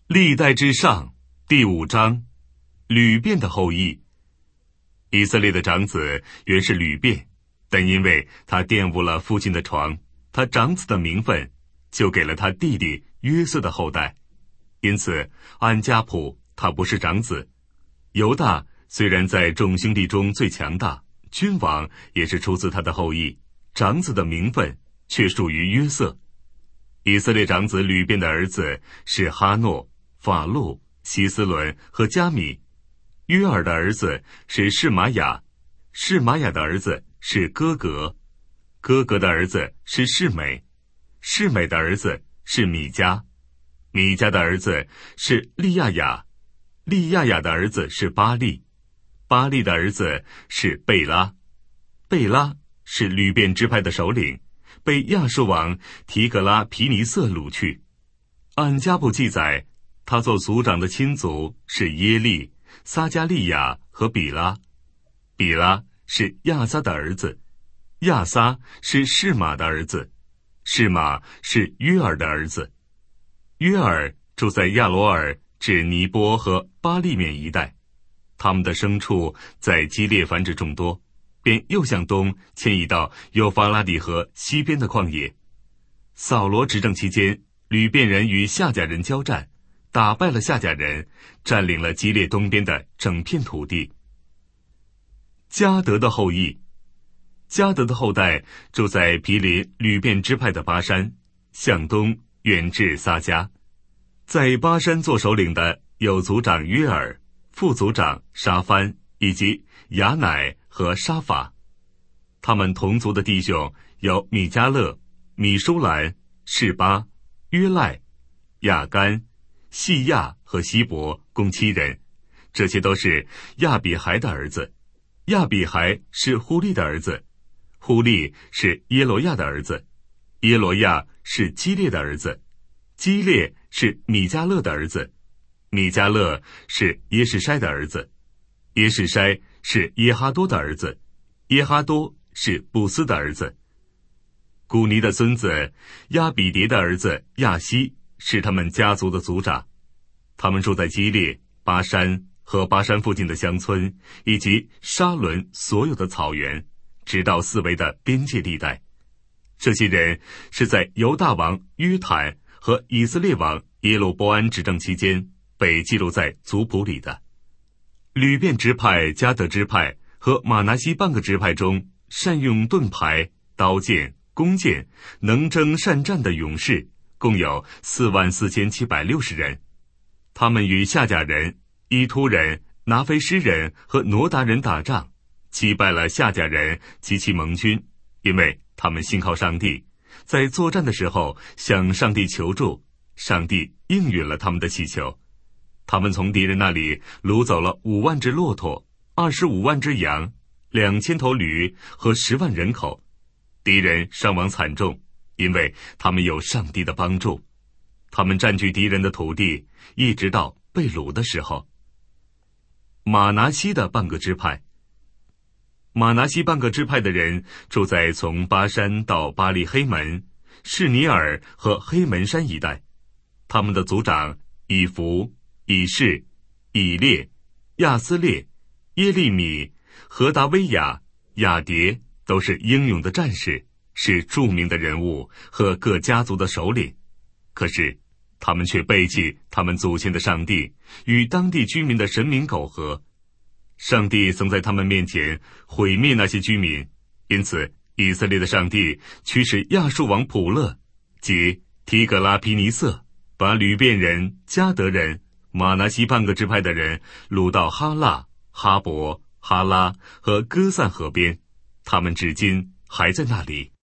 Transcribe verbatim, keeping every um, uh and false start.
历代志上第五章，吕遍的后裔。以色列的长子原是吕遍，但因为他玷污了父亲的床，他长子的名分就给了他弟弟约瑟的后代，因此按家谱他不是长子。犹大虽然在众兄弟中最强大，君王也是出自他的后裔，长子的名分却属于约瑟。以色列长子吕遍的儿子是哈诺、法路、希斯伦和加米。约尔的儿子是示玛雅，示玛雅的儿子是哥格，哥格的儿子是示美，示美的儿子是米迦，米迦的儿子是利亚雅，利亚雅的儿子是巴利，巴利的儿子是贝拉，贝拉是吕遍支派的首领，被亚述王提格拉皮尼瑟掳去。按家谱记载，他做族长的亲族是耶利、撒加利亚和比拉，比拉是亚撒的儿子，亚撒是示玛的儿子，示玛是约尔的儿子，约尔住在亚罗尔至尼波和巴利面一带，他们的牲畜在基列繁殖众多，便又向东迁移到幼发拉底河西边的旷野。扫罗执政期间，吕遍人与夏甲人交战，打败了夏甲人，占领了基列东边的整片土地。迦得的后裔。迦得的后代住在毗邻吕遍支派的巴山，向东远至撒迦。在巴山做首领的有族长约尔，副族长沙番，以及雅乃和沙法。他们同族的弟兄有米迦勒、米舒兰、示巴、约赖、亚干、细亚和希伯，共七人。这些都是亚比孩的儿子。亚比孩是呼利的儿子，呼利是耶罗亚的儿子，耶罗亚是基列的儿子，基列是米迦勒的儿子，米迦勒是耶士筛的儿子，耶士筛是耶哈多的儿子，耶哈多是布斯的儿子。古尼的孙子亚比迭的儿子亚西是他们家族的族长，他们住在基列、巴山和巴山附近的乡村，以及沙伦所有的草原，直到四围的边界地带。这些人是在犹大王约坦和以色列王耶罗波安执政期间被记录在族谱里的。吕遍支派、迦得支派和马拿西半个支派中，善用盾牌、刀剑、弓箭、能征善战的勇士共有四万四千七百六十人。他们与夏甲人、伊突人、拿非施人和挪达人打仗，击败了夏甲人及其盟军，因为他们信靠上帝，在作战的时候向上帝求助，上帝应允了他们的祈求。他们从敌人那里掳走了五万只骆驼、二十五万只羊、两千头驴和十万人口。敌人伤亡惨重，因为他们有上帝的帮助。他们占据敌人的土地，一直到被掳的时候。马拿西的半个支派。马拿西半个支派的人住在从巴山到巴利黑门、士尼尔和黑门山一带。他们的族长以弗、以士、以列、亚斯列、耶利米、何达威亚、亚迭都是英勇的战士，是著名的人物和各家族的首领。可是他们却背弃他们祖先的上帝，与当地居民的神明苟合。上帝曾在他们面前毁灭那些居民，因此以色列的上帝驱使亚述王普勒即提格拉皮尼瑟，把吕遍人、迦得人、马拿西半个支派的人掳到哈腊、哈伯、哈拉和哥散河边，他们至今还在那里。